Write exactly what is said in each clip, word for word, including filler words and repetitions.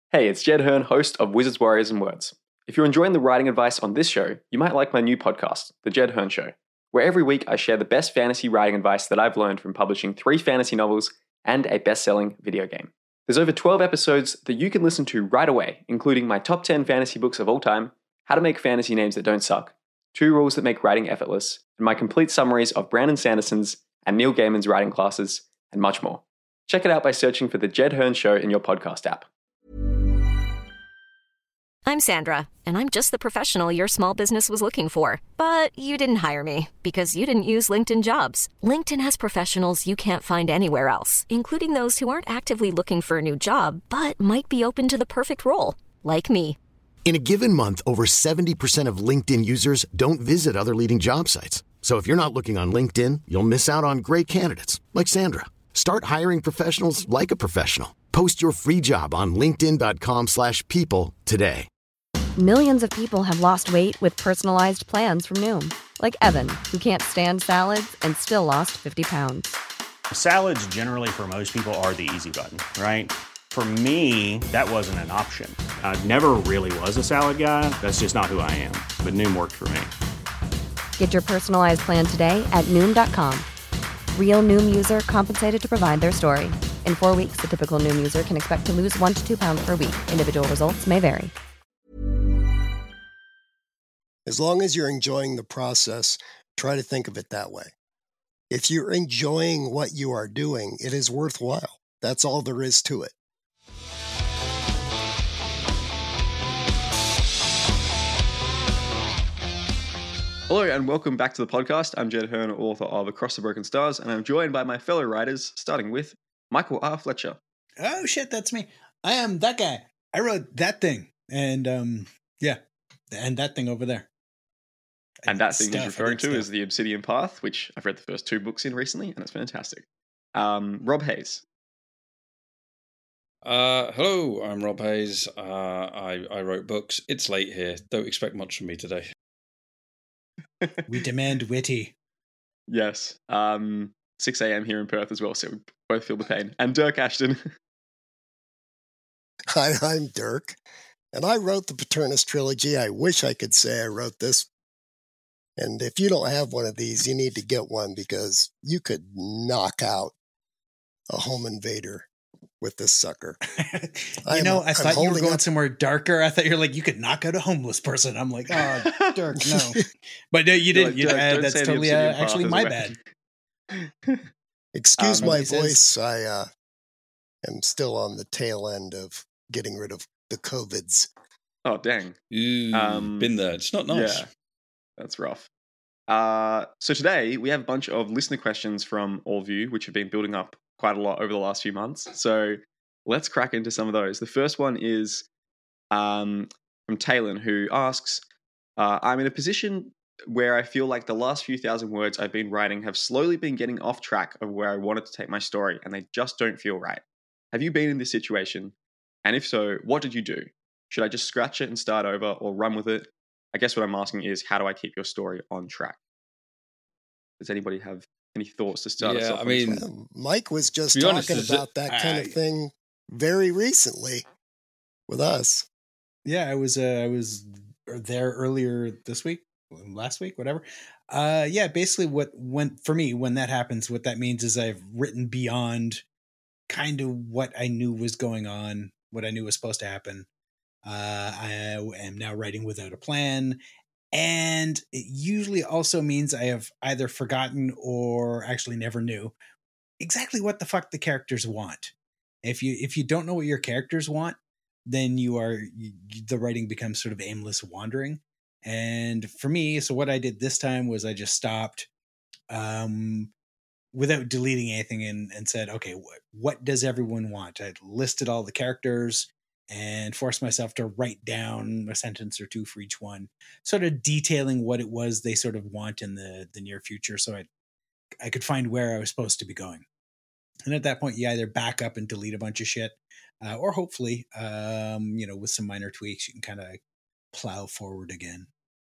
Hey, it's Jed Hearn, host of Wizards, Warriors, and Words. If you're enjoying the writing advice on this show, you might like my new podcast, The Jed Hearn Show, where every week I share the best fantasy writing advice that I've learned from publishing three fantasy novels and a best-selling video game. There's over twelve episodes that you can listen to right away, including my top ten fantasy books of all time, how to make fantasy names that don't suck, two rules that make writing effortless, and my complete summaries of Brandon Sanderson's and Neil Gaiman's writing classes, and much more. Check it out by searching for The Jed Hearn Show in your podcast app. I'm Sandra, and I'm just the professional your small business was looking for. But you didn't hire me because you didn't use LinkedIn Jobs. LinkedIn has professionals you can't find anywhere else, including those who aren't actively looking for a new job, but might be open to the perfect role, like me. In a given month, over seventy percent of LinkedIn users don't visit other leading job sites. So if you're not looking on LinkedIn, you'll miss out on great candidates like Sandra. Start hiring professionals like a professional. Post your free job on linkedin.com slash people today. Millions of people have lost weight with personalized plans from Noom. Like Evan, who can't stand salads and still lost fifty pounds. Salads generally for most people are the easy button, right? For me, that wasn't an option. I never really was a salad guy. That's just not who I am. But Noom worked for me. Get your personalized plan today at Noom dot com. Real Noom user compensated to provide their story. In four weeks, the typical Noom user can expect to lose one to two pounds per week. Individual results may vary. As long as you're enjoying the process, try to think of it that way. If you're enjoying what you are doing, it is worthwhile. That's all there is to it. Hello and welcome back to the podcast. I'm Jed Hearn, author of Across the Broken Stars, and I'm joined by my fellow writers, starting with Michael R. Fletcher. Oh shit, that's me. I am that guy. I wrote that thing, and um, yeah, and that thing over there. And that thing Stuff, he's referring to stuff. is The Obsidian Path, which I've read the first two books in recently, and it's fantastic. Um, Rob Hayes. Uh, hello, I'm Rob Hayes. Uh, I, I wrote books. It's late here. Don't expect much from me today. We demand witty. Yes. Um, six a.m. here in Perth as well, so we both feel the pain. And Dirk Ashton. Hi, I'm Dirk, and I wrote the Paternus trilogy. I wish I could say I wrote this. And if you don't have one of these, you need to get one because you could knock out a home invader with this sucker. you I'm- know, I I'm thought you were holding going up- somewhere darker. I thought you were like, you could knock out a homeless person. I'm like, oh, Dirk, no. But no, you You're didn't. like, You, "Dirk, uh, don't that's say the totally uh, Obsidian Path actually as a my weapon." bad. Excuse Um, my he says- voice. I uh, am still on the tail end of getting rid of the COVIDs. Oh, dang. Ooh, Um, been there. It's not nice. Yeah, that's rough. Uh, so today we have a bunch of listener questions from all of you, which have been building up quite a lot over the last few months. So let's crack into some of those. The first one is um, from Talon, who asks, uh, I'm in a position where I feel like the last few thousand words I've been writing have slowly been getting off track of where I wanted to take my story, and they just don't feel right. Have you been in this situation? And if so, what did you do? Should I just scratch it and start over or run with it? I guess what I'm asking is, how do I keep your story on track? Does anybody have any thoughts to start us Yeah, off I on this mean, one? Um, Mike was just To be honest, talking is it- about that kind I- of thing very recently with us. Yeah, I was uh, I was there earlier this week, last week, whatever. Uh, yeah, basically what when for me when that happens, what that means is I've written beyond kind of what I knew was going on, what I knew was supposed to happen. Uh, I am now writing without a plan, and it usually also means I have either forgotten or actually never knew exactly what the fuck the characters want. If you if you don't know what your characters want, then you are you, the writing becomes sort of aimless wandering. And for me, so what I did this time was I just stopped um, without deleting anything and, and said, okay, what, what does everyone want? I listed all the characters and forced myself to write down a sentence or two for each one, sort of detailing what it was they sort of want in the, the near future. So I, I could find where I was supposed to be going. And at that point, you either back up and delete a bunch of shit, uh, or hopefully, um, you know, with some minor tweaks, you can kind of plow forward again.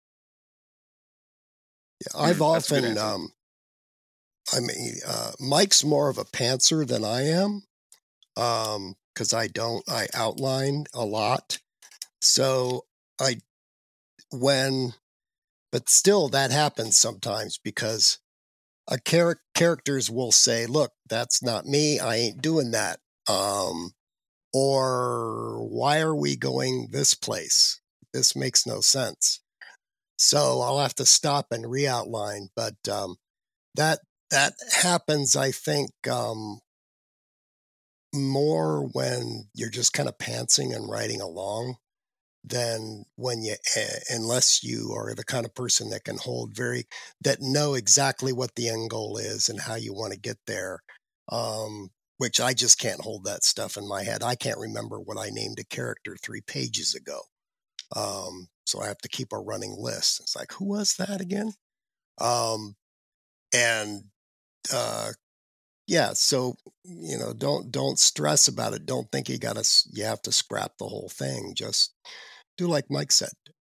Yeah, I've That's a good often, answer. um, I mean, uh, Mike's more of a pantser than I am. Um, because I don't. I outline a lot. So I, when, but still that happens sometimes because a char- characters will say, look, that's not me. I ain't doing that. Um, or why are we going this place? This makes no sense. So I'll have to stop and re-outline. But um, that that happens, I think, um, more when you're just kind of pantsing and writing along than when you, uh, unless you are the kind of person that can hold very, that know exactly what the end goal is and how you want to get there. Um, which I just can't hold that stuff in my head. I can't remember what I named a character three pages ago. Um, so I have to keep a running list. It's like, who was that again? Um, and, uh, yeah, so, you know, don't, don't stress about it. Don't think you gotta, you have to scrap the whole thing. Just do like Mike said.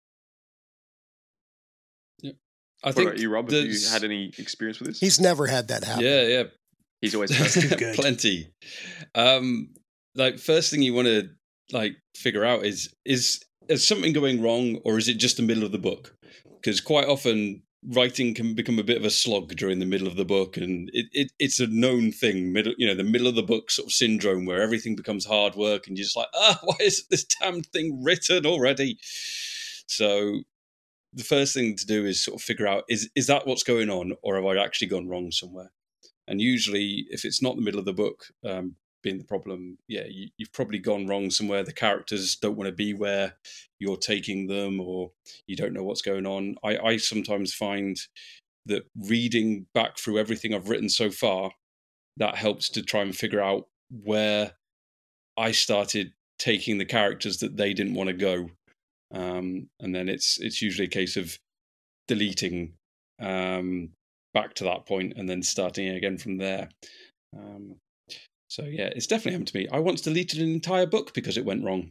Yeah. I What think about you, Rob? Have you there's- had any experience with this? He's never had that happen. Yeah, yeah. He's always Good. Plenty. Um, like first thing you want to like figure out is is is something going wrong or is it just the middle of the book? Because quite often writing can become a bit of a slog during the middle of the book, and it, it it's a known thing. Middle, you know, the middle of the book sort of syndrome where everything becomes hard work, and you're just like, ah, why is this damn thing written already? So the first thing to do is sort of figure out is is that what's going on, or have I actually gone wrong somewhere? And usually, if it's not the middle of the book um, being the problem, yeah, you, you've probably gone wrong somewhere. The characters don't want to be where you're taking them, or you don't know what's going on. I, I sometimes find that reading back through everything I've written so far, that helps to try and figure out where I started taking the characters that they didn't want to go. Um, and then it's it's usually a case of deleting um, back to that point and then starting again from there. Um, so yeah, it's definitely happened to me. I once deleted an entire book because it went wrong.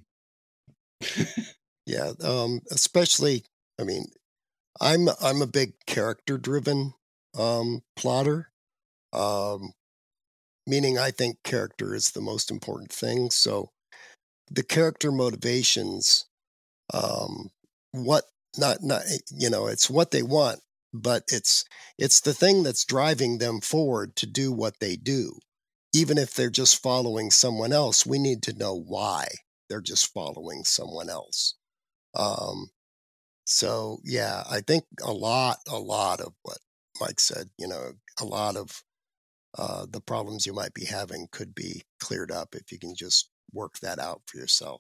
Yeah, um, especially, I mean, I'm I'm a big character-driven um, plotter, um, meaning I think character is the most important thing. So the character motivations, um, what not not you know, it's what they want, but it's it's the thing that's driving them forward to do what they do. Even if they're just following someone else, we need to know why they're just following someone else. Um, so yeah, I think a lot, a lot of what Mike said, you know, a lot of uh, the problems you might be having could be cleared up if you can just work that out for yourself.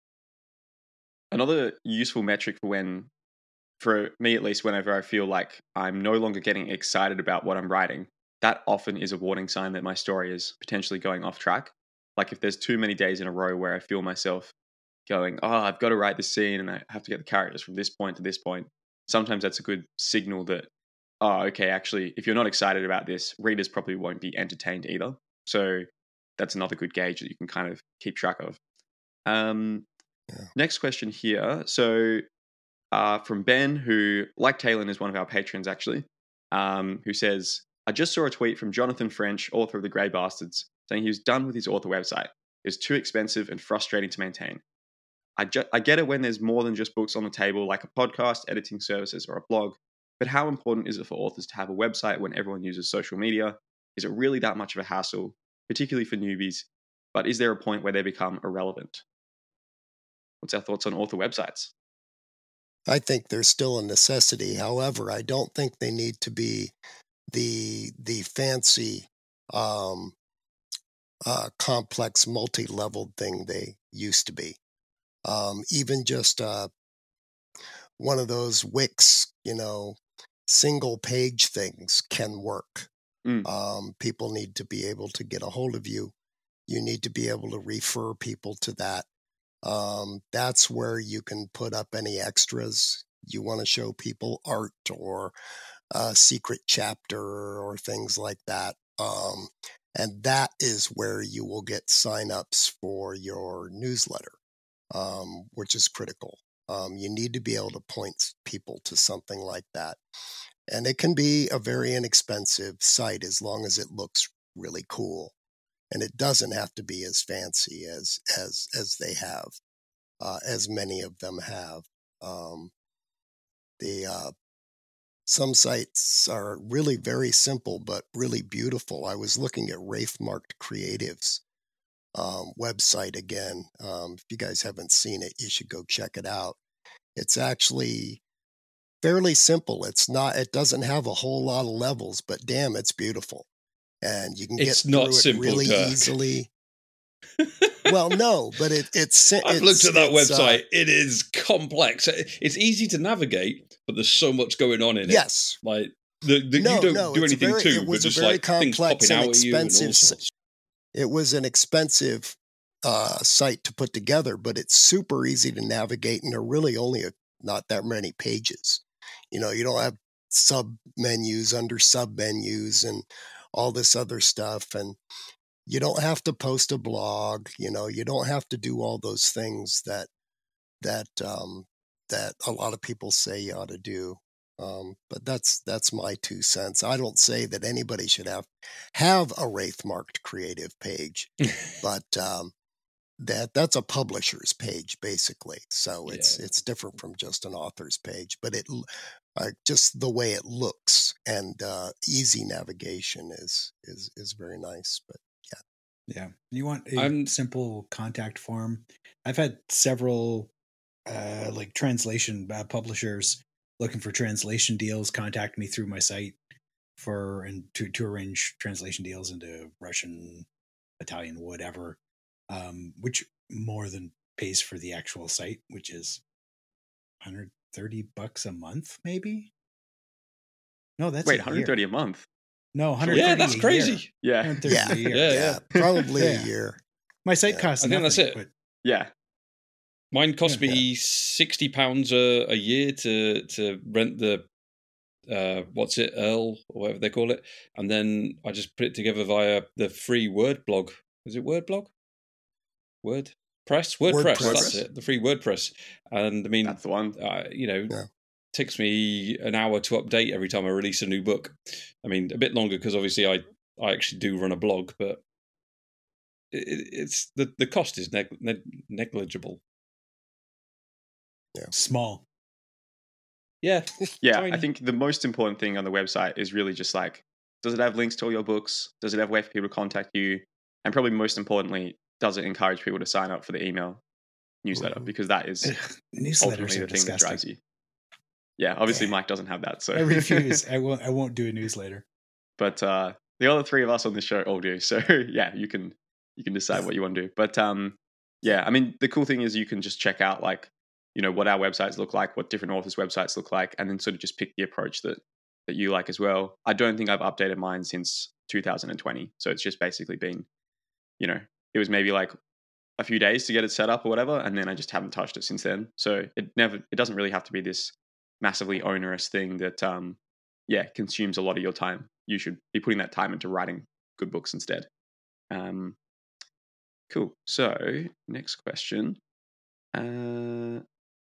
Another useful metric for when, for me at least, whenever I feel like I'm no longer getting excited about what I'm writing, that often is a warning sign that my story is potentially going off track. Like if there's too many days in a row where I feel myself going, oh, I've got to write this scene and I have to get the characters from this point to this point, sometimes that's a good signal that, oh, okay, actually, if you're not excited about this, readers probably won't be entertained either. So that's another good gauge that you can kind of keep track of. Um, Yeah. Next question here. So uh, from Ben, who, like Talon, is one of our patrons actually, um, who says, I just saw a tweet from Jonathan French, author of The Grey Bastards, saying he was done with his author website. It was too expensive and frustrating to maintain. I, ju- I get it when there's more than just books on the table, like a podcast, editing services, or a blog, but how important is it for authors to have a website when everyone uses social media? Is it really that much of a hassle, particularly for newbies? But is there a point where they become irrelevant? What's our thoughts on author websites? I think there's still a necessity. However, I don't think they need to be the the fancy, um, uh, complex, multi-leveled thing they used to be. Um, even just uh, one of those Wix, you know, single page things can work. Mm. Um, people need to be able to get a hold of you. You need to be able to refer people to that. Um, that's where you can put up any extras you want to show people, art or a secret chapter or things like that. Um, and that is where you will get signups for your newsletter, um, which is critical. Um, you need to be able to point people to something like that. And it can be a very inexpensive site as long as it looks really cool. and it doesn't have to be as fancy as as as they have, uh, as many of them have. Um, the uh, some sites are really very simple but really beautiful. I was looking at Wraithmarked Creatives um, website again. Um, if you guys haven't seen it, you should go check it out. It's actually fairly simple. It's not. It doesn't have a whole lot of levels, but damn, it's beautiful, and you can get It's through not it simple, really Kirk. easily. Well, no, but it, it's. I've it's, looked at that it's, website. Uh, it is complex. It's easy to navigate, but there's so much going on in it. yes. Like the, the, No, you don't no, do it's anything very, to, it but was a just very like things complex popping and out at you and all expensive. s- sorts. It was an expensive uh, site to put together, but it's super easy to navigate, and there are really only a, not that many pages. You know, you don't have sub menus under sub menus and all this other stuff, and you don't have to post a blog. You know, you don't have to do all those things that that um, that a lot of people say you ought to do. Um, but that's that's my two cents. I don't say that anybody should have have a Wraithmarked Creative page, but um, that that's a publisher's page basically. So it's Yeah. it's different from just an author's page, but it l- uh, just the way it looks and uh, easy navigation is is is very nice. But Yeah. You want a I'm- simple contact form. I've had several uh, like translation uh, publishers looking for translation deals contact me through my site for and to, to arrange translation deals into Russian, Italian, whatever, um, which more than pays for the actual site, which is one hundred thirty bucks a month, maybe. No, that's Wait, a one hundred thirty year. a month? No, one hundred thirty Yeah, that's a crazy. year. Yeah. one hundred thirty yeah, a year. Yeah, yeah, yeah. probably Yeah. a year. My site Yeah. costs I think nothing, that's it. but Yeah. Mine cost Yeah. me sixty pounds a, a year to to rent the uh, what's it, Earl or whatever they call it, and then I just put it together via the free Word blog. Is it Word blog? Word Press? WordPress. WordPress. That's it. The free WordPress. And I mean, That's the one. uh, you know, Yeah. takes me an hour to update every time I release a new book. I mean, a bit longer because obviously I I actually do run a blog, but it, it's the the cost is neg- neg- negligible. small. Yeah, Yeah, tiny. I think the most important thing on the website is really just like, does it have links to all your books? Does it have a way for people to contact you? And probably most importantly, does it encourage people to sign up for the email newsletter? Mhm. Because that is Ugh, Newsletters ultimately are the thing that drives disgusting. you. Yeah, obviously Yeah. Mike doesn't have that. So I refuse. I won't. I won't do a newsletter. but uh, the other three of us on this show all do. So yeah, you can you can decide what you want to do. But um, yeah, I mean, the cool thing is you can just check out like, you know, what our websites look like, what different authors' websites look like, and then sort of just pick the approach that that you like as well. I don't think I've updated mine since two thousand twenty, so it's just basically been, you know, it was maybe like a few days to get it set up or whatever, and then I just haven't touched it since then. So it never, it doesn't really have to be this massively onerous thing that, um, yeah, consumes a lot of your time. You should be putting that time into writing good books instead. Um, cool. So next question. Uh,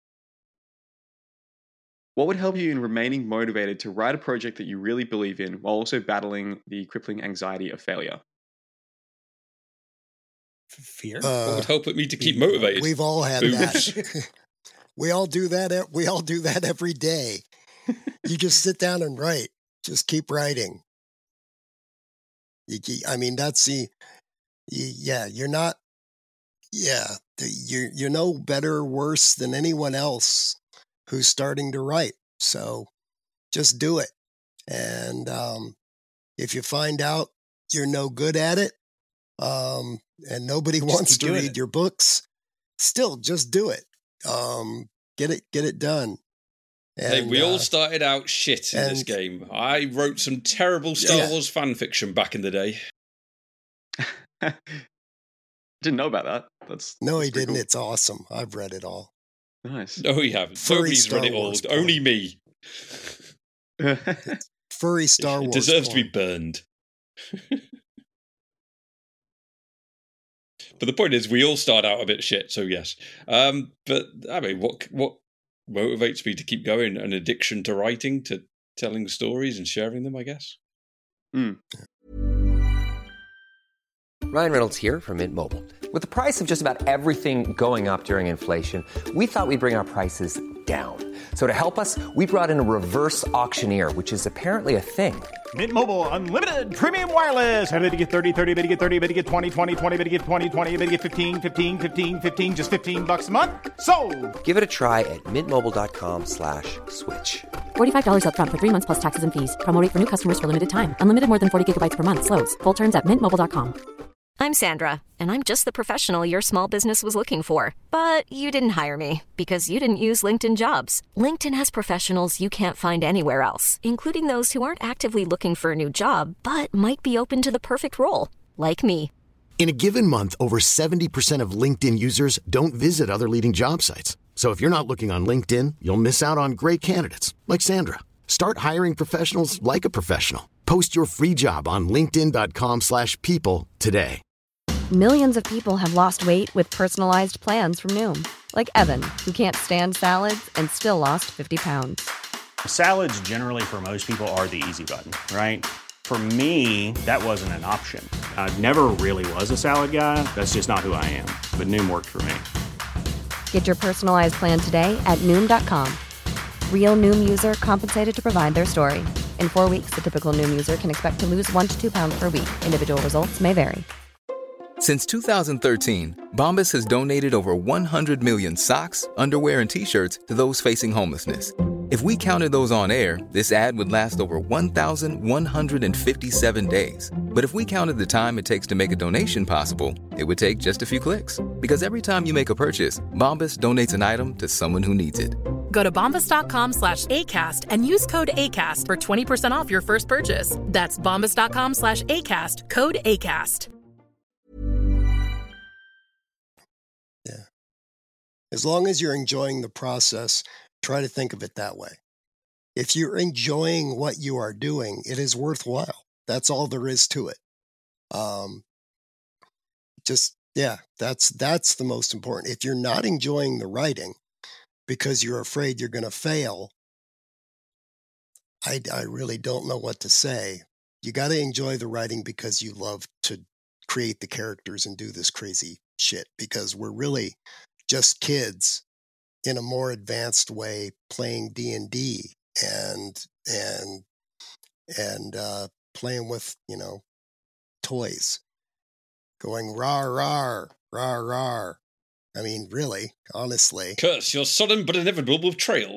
what would help you in remaining motivated to write a project that you really believe in while also battling the crippling anxiety of failure? F- Fear. what Uh, would help me to keep motivated? we've all had Oops. that. We all do that. e- We all do that every day. You just sit down and write. Just keep writing. You, ke- I mean, that's the. y- Yeah, you're not. Yeah, the- you're you're no better or worse than anyone else who's starting to write. So just do it. And um, if you find out you're no good at it, um, and nobody wants keep to doing read it. your books, still just do it. Um, get it, get it done. Hey, And, we all uh, started out shit in this and- game. I wrote some terrible Star Yeah. Wars fan fiction back in the day. Didn't know about that. That's no, that's he pretty didn't. cool. It's awesome. I've read it all. Nice. No, you haven't. Furry Nobody's read Star it all. Wars Only porn. me. Furry Star It Wars. deserves to be porn. burned. But the point is, we all start out a bit shit, so yes. Um, but I mean, what what motivates me to keep going? An addiction to writing, to telling stories and sharing them, I guess. Mm. Ryan Reynolds here from Mint Mobile. With the price of just about everything going up during inflation, we thought we'd bring our prices down. So to help us, we brought in a reverse auctioneer, which is apparently a thing. Mint Mobile Unlimited Premium Wireless. How to get thirty, thirty, how to get thirty, how to get twenty, twenty, twenty, how to get twenty, twenty, how to get fifteen, fifteen, fifteen, fifteen, just fifteen bucks a month? Sold! Give it a try at mintmobile.com slash switch. forty-five dollars up front for three months plus taxes and fees. Promo rate for new customers for limited time. Unlimited more than forty gigabytes per month. Slows full terms at mint mobile dot com. I'm Sandra, and I'm just the professional your small business was looking for. But you didn't hire me because you didn't use LinkedIn Jobs. LinkedIn has professionals you can't find anywhere else, including those who aren't actively looking for a new job, but might be open to the perfect role, like me. In a given month, over seventy percent of LinkedIn users don't visit other leading job sites. So if you're not looking on LinkedIn, you'll miss out on great candidates like Sandra. Start hiring professionals like a professional. Post your free job on linkedin.com slash people today. Millions of people have lost weight with personalized plans from Noom. Like Evan, who can't stand salads and still lost fifty pounds. Salads generally for most people are the easy button, right? For me, that wasn't an option. I never really was a salad guy. That's just not who I am. But Noom worked for me. Get your personalized plan today at Noom dot com. Real Noom user compensated to provide their story. In four weeks, the typical Noom user can expect to lose one to two pounds per week. Individual results may vary. Since two thousand thirteen, Bombas has donated over one hundred million socks, underwear, and T-shirts to those facing homelessness. If we counted those on air, this ad would last over one thousand one hundred fifty-seven days. But if we counted the time it takes to make a donation possible, it would take just a few clicks. Because every time you make a purchase, Bombas donates an item to someone who needs it. Go to bombas.com slash ACAST and use code ACAST for twenty percent off your first purchase. That's bombas.com slash ACAST, code ACAST. Yeah. As long as you're enjoying the process, try to think of it that way. If you're enjoying what you are doing, it is worthwhile. That's all there is to it. Um, just, yeah, that's, that's the most important. If you're not enjoying the writing because you're afraid you're going to fail, I, I really don't know what to say. You got to enjoy the writing because you love to create the characters and do this crazy shit, because we're really just kids in a more advanced way playing D and D and and and uh, playing with, you know, toys, going rar rar rar rar. I mean, really, honestly, curse your sudden but inevitable betrayal.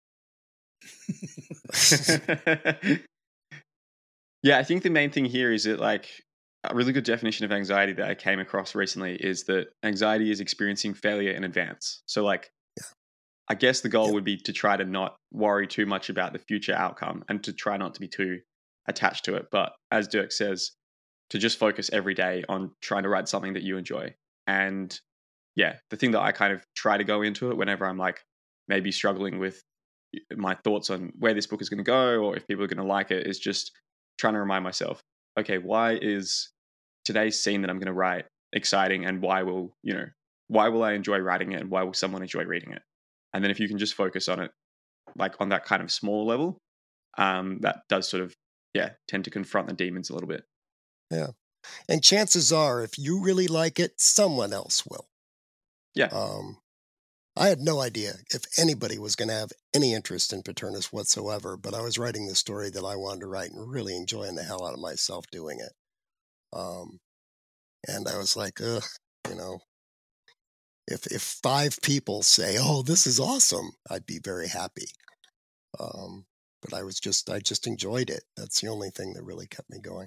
Yeah, I think the main thing here is that, like, a really good definition of anxiety that I came across recently is that anxiety is experiencing failure in advance. So, like, yeah. I guess the goal yeah. would be to try to not worry too much about the future outcome and to try not to be too attached to it. But as Dirk says, to just focus every day on trying to write something that you enjoy. And yeah, the thing that I kind of try to go into it whenever I'm like maybe struggling with my thoughts on where this book is going to go or if people are going to like it is just trying to remind myself, okay, why is today's scene that I'm going to write exciting, and why will, you know, why will I enjoy writing it, and why will someone enjoy reading it? And then if you can just focus on it, like on that kind of small level, um, that does sort of, yeah, tend to confront the demons a little bit. Yeah. And chances are, if you really like it, someone else will. Yeah. Um, I had no idea if anybody was going to have any interest in Paternus whatsoever, but I was writing the story that I wanted to write and really enjoying the hell out of myself doing it. Um, and I was like, ugh, you know, if if five people say, "Oh, this is awesome," I'd be very happy. Um, but I was just, I just enjoyed it. That's the only thing that really kept me going.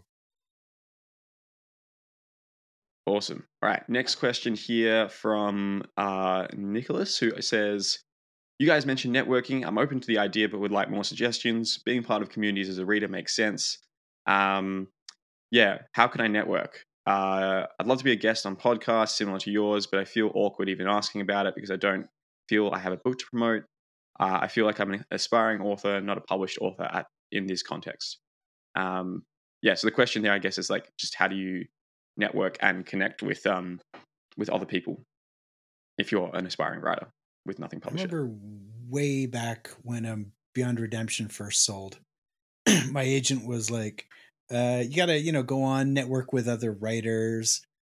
Awesome. All right. Next question here from uh, Nicholas, who says, you guys mentioned networking. I'm open to the idea, but would like more suggestions. Being part of communities as a reader makes sense. Um, yeah. How can I network? Uh, I'd love to be a guest on podcasts similar to yours, but I feel awkward even asking about it because I don't feel I have a book to promote. Uh, I feel like I'm an aspiring author, not a published author at, in this context. Um, yeah. So the question there, I guess, is like, just how do you network and connect with um with other people if you're an aspiring writer with nothing published? I remember way back when um Beyond Redemption first sold, my agent was like, uh you gotta, you know, go on, network with other writers,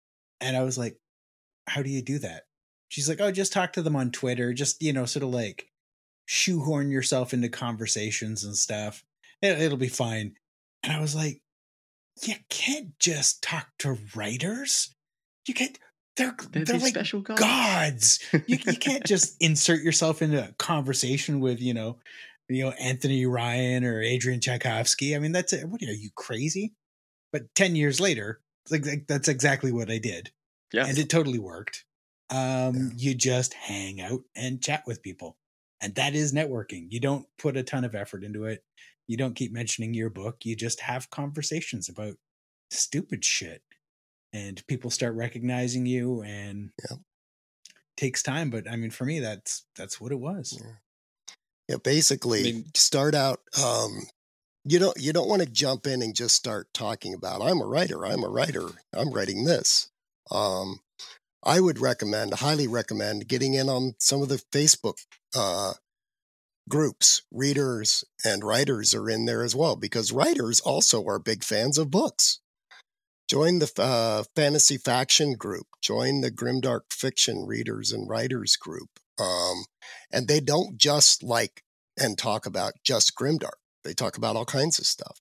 And I was like, how do you do that? She's like, oh, just talk to them on Twitter. Just, you know, sort of like shoehorn yourself into conversations and stuff. It, it'll be fine. And I was like, you can't just talk to writers. You can't. They're they're, they're like special gods. gods. you, you can't just insert yourself into a conversation with, you know, you know, Anthony Ryan or Adrian Tchaikovsky. I mean, that's it. What are you, crazy? But ten years later, like that's exactly what I did. Yeah. And it totally worked. Um, you just hang out and chat with people. And that is networking. You don't put a ton of effort into it. You don't keep mentioning your book. You just have conversations about stupid shit. And people start recognizing you, and yeah. it takes time. But I mean, for me, that's that's what it was. Yeah, yeah basically I mean, start out. Um, you don't you don't want to jump in and just start talking about, I'm a writer, I'm a writer, I'm writing this. Um, I would recommend, highly recommend getting in on some of the Facebook uh, groups. Readers and writers are in there as well, because writers also are big fans of books. Join the uh, Fantasy Faction group. Join the Grimdark Fiction Readers and Writers group. Um, and they don't just like and talk about just Grimdark. They talk about all kinds of stuff.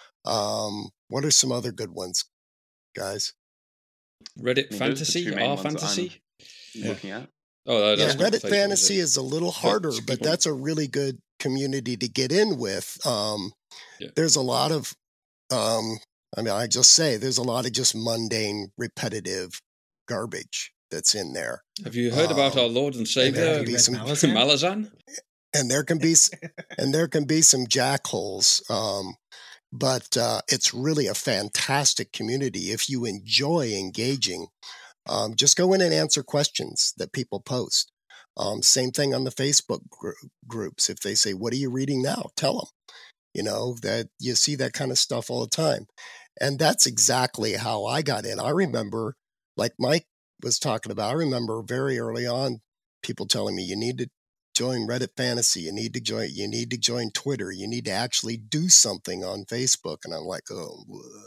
Um, what are some other good ones, guys? Reddit I mean, Fantasy, R Fantasy. Yeah. Looking at. Oh, yeah, Reddit Facebook, Fantasy is, is a little harder, oh, but that's a really good community to get in with. Um, yeah. There's a lot of, um, I mean, I just say there's a lot of just mundane, repetitive garbage that's in there. Have you heard um, about our Lord and Savior, and some, Malazan? Malazan? And there can be, and there can be some jackholes. Um, But uh, it's really a fantastic community. If you enjoy engaging, um, just go in and answer questions that people post. Um, same thing on the Facebook gr- groups. If they say, what are you reading now? Tell them. You know, that you see that kind of stuff all the time. And that's exactly how I got in. I remember, like Mike was talking about, I remember very early on people telling me, you need to join Reddit Fantasy. You need to join. You need to join Twitter. You need to actually do something on Facebook. And I'm like, oh,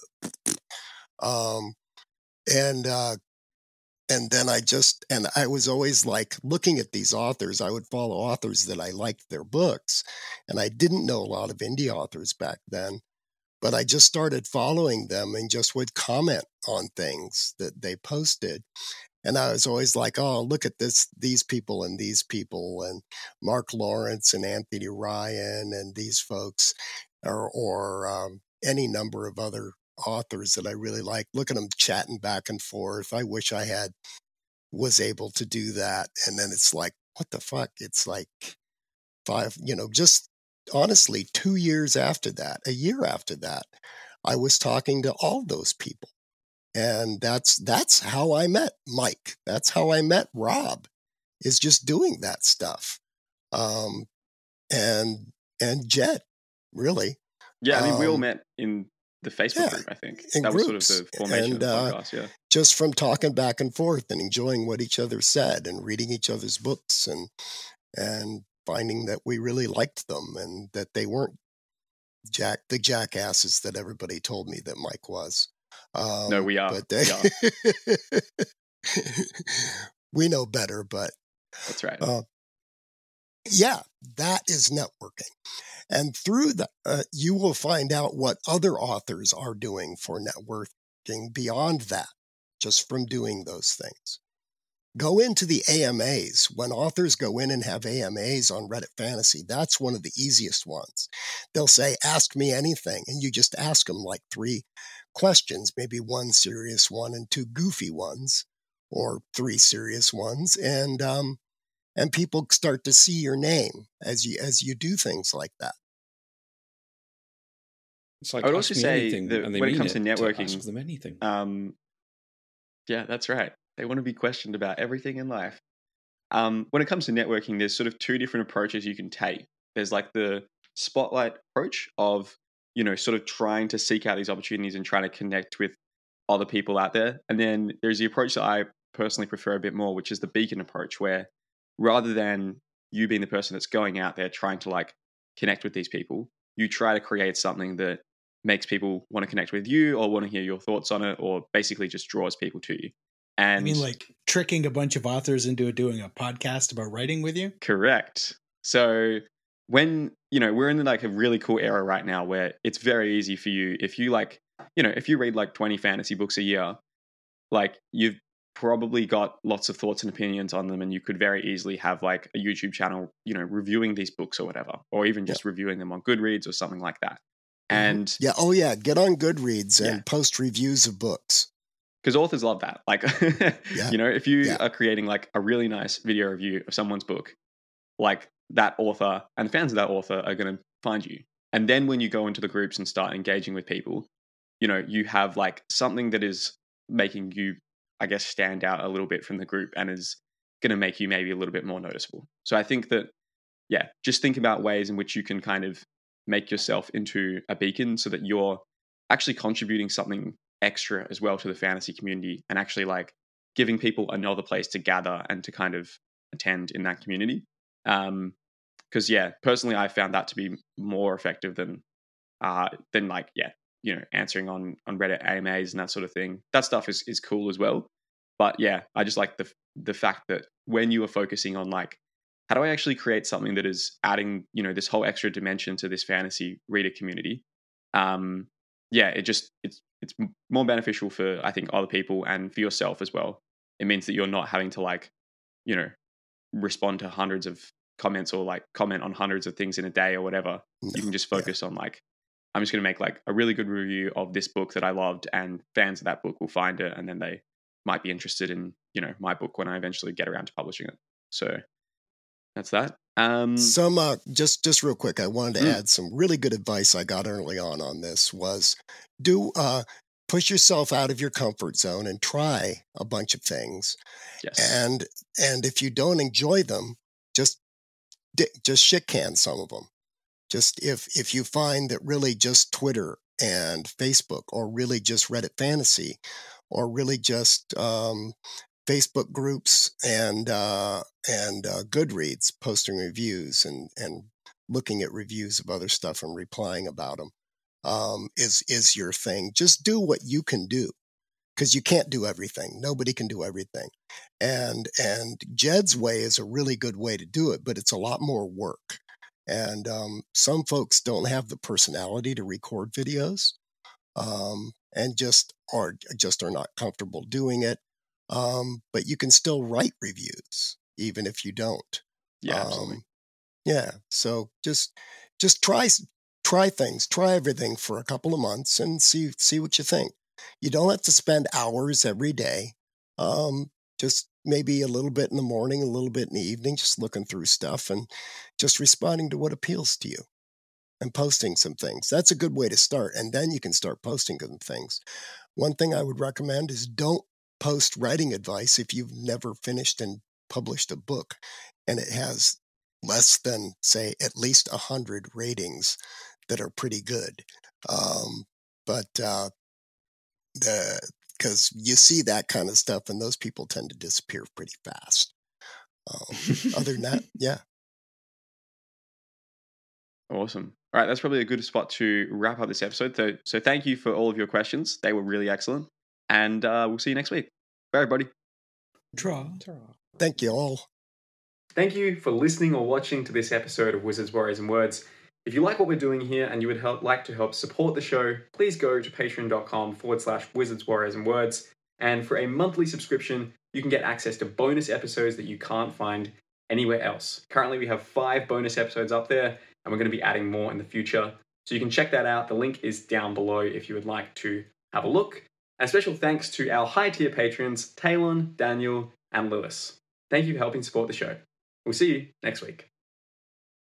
um, and uh, and then I just and I was always like looking at these authors. I would follow authors that I liked their books, and I didn't know a lot of indie authors back then. But I just started following them and just would comment on things that they posted. And I was always like, oh, look at this, these people and these people and Mark Lawrence and Anthony Ryan and these folks, or, or um, any number of other authors that I really like. Look at them chatting back and forth. I wish I had, was able to do that. And then it's like, what the fuck? It's like five, you know, just honestly, two years after that, a year after that, I was talking to all those people. And that's that's how I met Mike. That's how I met Rob, is just doing that stuff. Um, and and Jet, really. Yeah, I mean, um, we all met in the Facebook yeah, group, I think. In that groups. was sort of the formation and, of the uh, podcast, yeah. Just from talking back and forth and enjoying what each other said and reading each other's books and and finding that we really liked them and that they weren't jack the jackasses that everybody told me that Mike was. Um, no, we are. But they, we, are. we know better, but that's right. Uh, yeah, that is networking. And through that, uh, you will find out what other authors are doing for networking beyond that, just from doing those things. Go into the A M As. When authors go in and have A M As on Reddit Fantasy, that's one of the easiest ones. They'll say, ask me anything. And you just ask them like three questions, maybe one serious one and two goofy ones, or three serious ones. And um, and people start to see your name as you as you do things like that. It's like I would also say anything, that when it comes it to networking, to ask them anything. Um, yeah, that's right. They want to be questioned about everything in life. Um, when it comes to networking, there's sort of two different approaches you can take. There's like the spotlight approach of, you know, sort of trying to seek out these opportunities and trying to connect with other people out there. And then there's the approach that I personally prefer a bit more, which is the beacon approach, where rather than you being the person that's going out there trying to like connect with these people, you try to create something that makes people want to connect with you or want to hear your thoughts on it, or basically just draws people to you. And I mean, like tricking a bunch of authors into doing a podcast about writing with you? Correct. So when, you know, we're in like a really cool era right now where it's very easy for you. If you like, you know, if you read like twenty fantasy books a year, like you've probably got lots of thoughts and opinions on them, and you could very easily have like a YouTube channel, you know, reviewing these books or whatever, or even just yeah. reviewing them on Goodreads or something like that. And yeah, oh yeah, get on Goodreads and yeah. post reviews of books. Because authors love that. Like, yeah. you know, if you yeah. are creating like a really nice video review of someone's book, like that author and fans of that author are going to find you. And then when you go into the groups and start engaging with people, you know, you have like something that is making you, I guess, stand out a little bit from the group and is going to make you maybe a little bit more noticeable. So I think that, yeah, just think about ways in which you can kind of make yourself into a beacon so that you're actually contributing something extra as well to the fantasy community and actually like giving people another place to gather and to kind of attend in that community. Um, because yeah, personally, I found that to be more effective than, uh, than like, yeah, you know, answering on, on Reddit A M As and that sort of thing. That stuff is, is cool as well. But yeah, I just like the, the fact that when you are focusing on like, how do I actually create something that is adding, you know, this whole extra dimension to this fantasy reader community? Um, yeah, it just, it's, it's more beneficial for, I think, other people and for yourself as well. It means that you're not having to like, you know, respond to hundreds of comments or like comment on hundreds of things in a day or whatever. No, you can just focus yeah. on like, I'm just going to make like a really good review of this book that I loved, and fans of that book will find it, and then they might be interested in, you know, my book when I eventually get around to publishing it. So that's that. Um, some uh, just just real quick, I wanted to mm. add some really good advice I got early on on this was do uh, push yourself out of your comfort zone and try a bunch of things. Yes. And and if you don't enjoy them, just just shit can some of them. Just if if you find that really just Twitter and Facebook, or really just Reddit Fantasy, or really just um, Facebook groups and uh, and uh, Goodreads posting reviews and and looking at reviews of other stuff and replying about them um, is is your thing. Just do what you can do, because you can't do everything. Nobody can do everything. And and Jed's way is a really good way to do it, but it's a lot more work. And um, some folks don't have the personality to record videos, um, and just are just are not comfortable doing it. Um, but you can still write reviews, even if you don't. Yeah, absolutely. Um, yeah. So just just try try things, try everything for a couple of months, and see see what you think. You don't have to spend hours every day. Um, just maybe a little bit in the morning, a little bit in the evening, just looking through stuff and just responding to what appeals to you and posting some things. That's a good way to start. And then you can start posting some things. One thing I would recommend is don't post writing advice if you've never finished and published a book and it has less than, say, at least one hundred ratings that are pretty good. Um, but uh, the because you see that kind of stuff and those people tend to disappear pretty fast. Um, other than that, yeah. Awesome. All right, that's probably a good spot to wrap up this episode. So, so thank you for all of your questions. They were really excellent. And uh, we'll see you next week. Bye, everybody. Draw. Thank you all. Thank you for listening or watching to this episode of Wizards, Warriors, and Words. If you like what we're doing here and you would help, like to help support the show, please go to patreon.com forward slash Wizards, Warriors, and Words. And for a monthly subscription, you can get access to bonus episodes that you can't find anywhere else. Currently, we have five bonus episodes up there, and we're going to be adding more in the future. So you can check that out. The link is down below if you would like to have a look. And special thanks to our high-tier patrons, Talon, Daniel, and Lewis. Thank you for helping support the show. We'll see you next week.